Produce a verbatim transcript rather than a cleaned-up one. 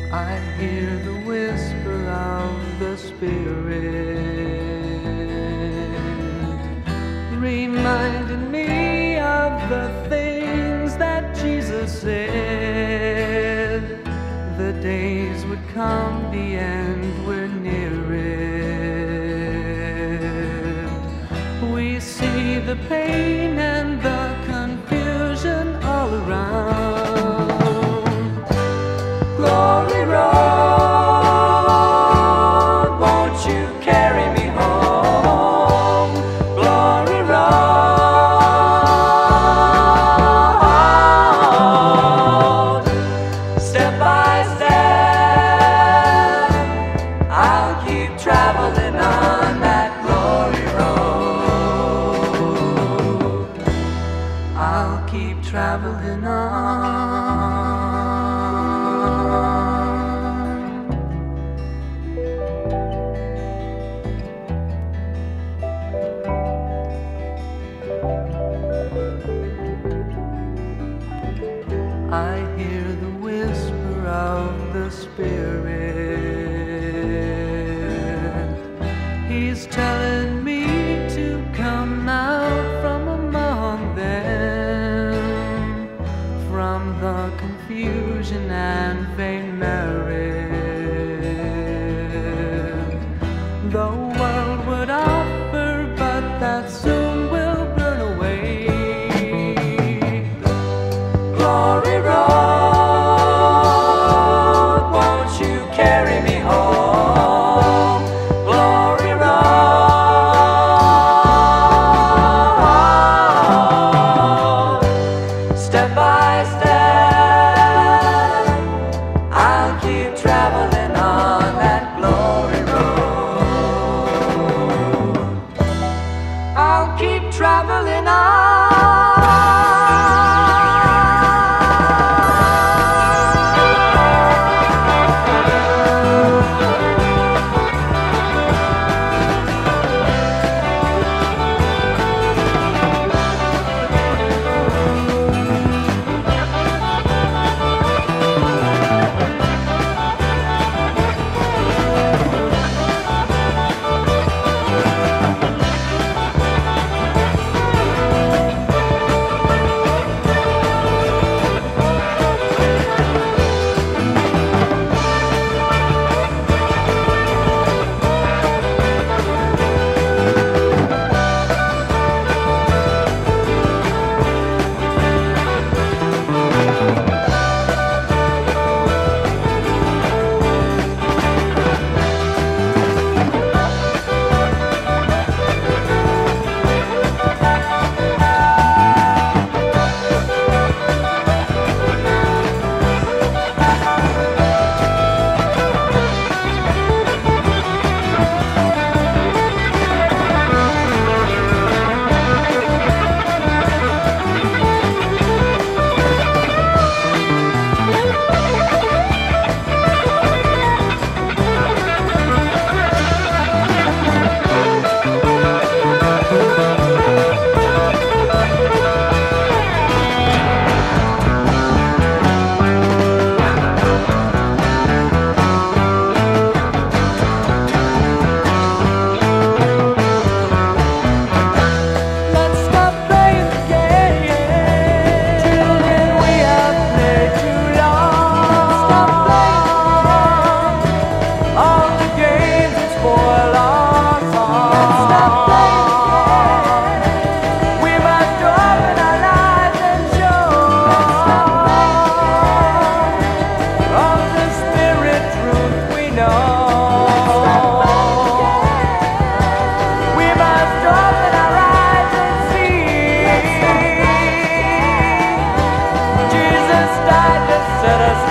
I hear the whisper of the Spirit, reminding me of the things that Jesus said. The days would come, the end, we're near it. We see the pain and the confusion all around. Glory Road, won't you carry me home? Glory Road, step by step, I'll keep traveling on that glory road. I'll keep traveling on. I hear the whisper of the Spirit. He's telling me to come out from among them, from the confusion and vain merit. The world would offer, but that soon will burn away. Glory Road, won't you carry me home? Glory Road, step by step, I'll keep traveling on that glory road. I'll keep traveling on. Set us